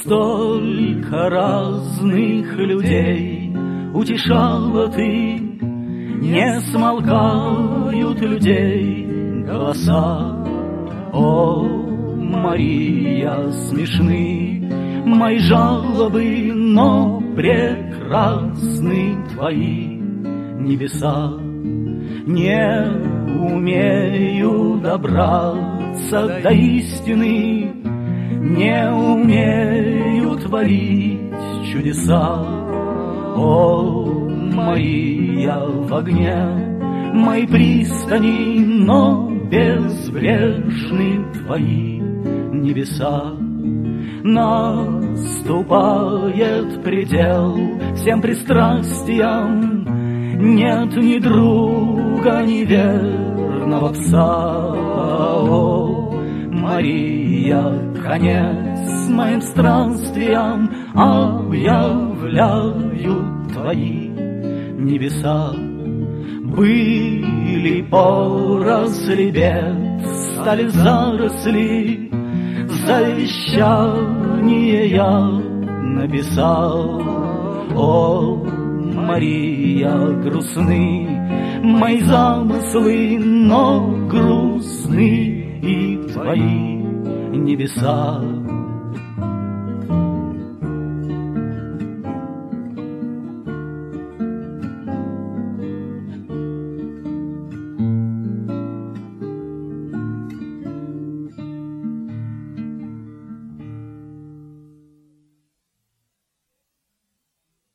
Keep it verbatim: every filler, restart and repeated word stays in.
Столько разных людей утешала ты, не смолкают людей голоса. О, Мария, смешны мои жалобы, но прекрасны твои небеса. Не умею добраться до истины, не умею творить чудеса. О, Мария, в огне моей пристани, но безбрежны твои небеса. Наступает предел всем пристрастиям, нет ни друга, ни верного пса. О, Мария, конец моим странствиям объявляют твои небеса. Были поросли бед, стали заросли, завещание я написал. О, Мария, грустны мои замыслы, но грустны и твои небеса.